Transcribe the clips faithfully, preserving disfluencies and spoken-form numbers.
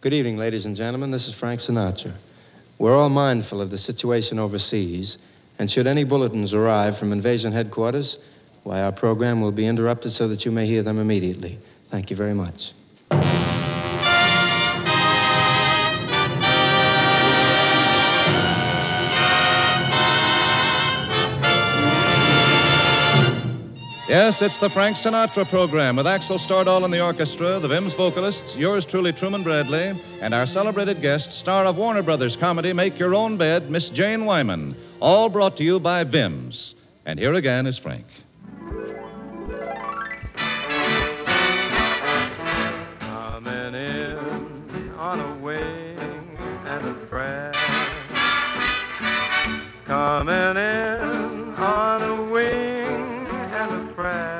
Good evening, ladies and gentlemen. This is Frank Sinatra. We're all mindful of the situation overseas, and should any bulletins arrive from invasion headquarters, why, our program will be interrupted so that you may hear them immediately. Thank you very much. Yes, it's the Frank Sinatra program with Axel Stordahl and the orchestra, the Vims vocalists, yours truly, Truman Bradley, and our celebrated guest, star of Warner Brothers comedy Make Your Own Bed, Miss Jane Wyman, all brought to you by Vims. And here again is Frank. Coming in on a wing and a prayer. Coming in on a wing and a prayer.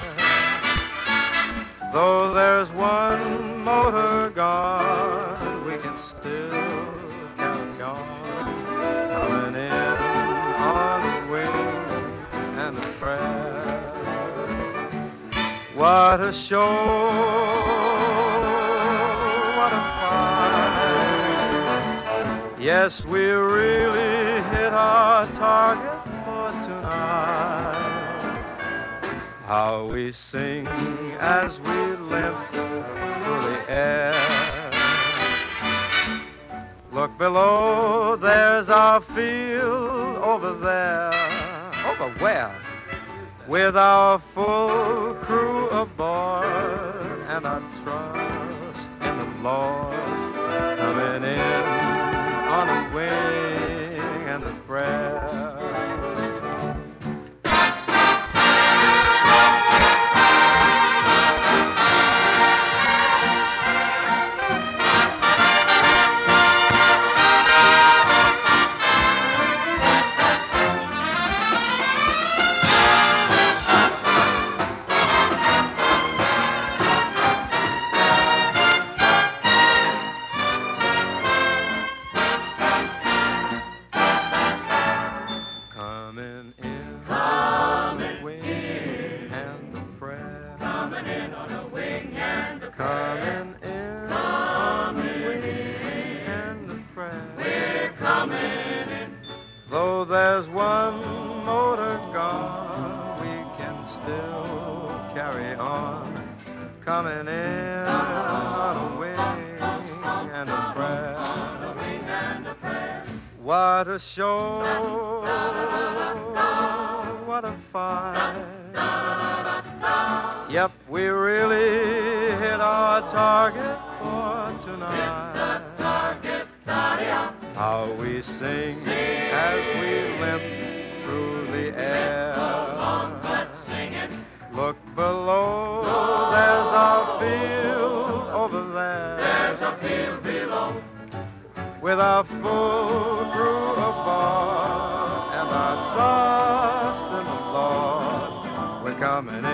Though there's one motor gone, we can still carry on. Coming in on a wing and a prayer. What a show, what a fight. Yes, we really hit our target for tonight. How we sing as we limp through the air. Look below, there's our field over there. Over where? With our full crew aboard and our trust in the Lord. Coming in on a wing and a prayer. Though there's one motor gone, we can still carry on. Coming in on a wing and a prayer. What a show, what a fight. Yep, we really hit our target for tonight. How we sing as we limp through the air. Look below, there's our field over there. There's our field below. With our full crew aboard and our trust in the Lord, we're coming in